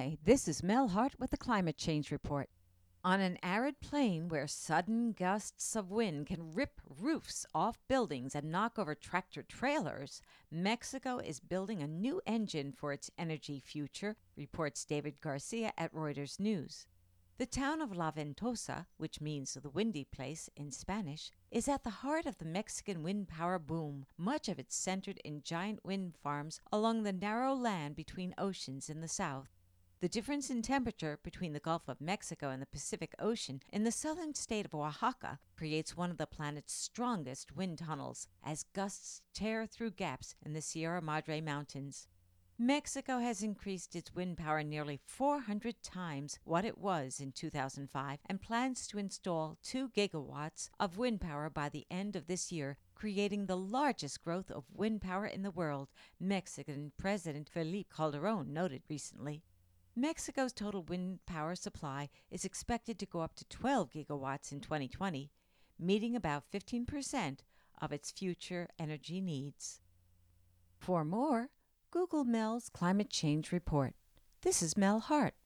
Hi, this is Mel Hart with the Climate Change Report. On an arid plain where sudden gusts of wind can rip roofs off buildings and knock over tractor trailers, Mexico is building a new engine for its energy future, reports David Garcia at Reuters News. The town of La Ventosa, which means the windy place in Spanish, is at the heart of the Mexican wind power boom, much of it centered in giant wind farms along the narrow land between oceans in the south. The difference in temperature between the Gulf of Mexico and the Pacific Ocean in the southern state of Oaxaca creates one of the planet's strongest wind tunnels as gusts tear through gaps in the Sierra Madre Mountains. Mexico has increased its wind power nearly 400 times what it was in 2005 and plans to install 2 gigawatts of wind power by the end of this year, creating the largest growth of wind power in the world, Mexican President Felipe Calderon noted recently. Mexico's total wind power supply is expected to go up to 12 gigawatts in 2020, meeting about 15% of its future energy needs. For more, Google Mel's Climate Change Report. This is Mel Hart.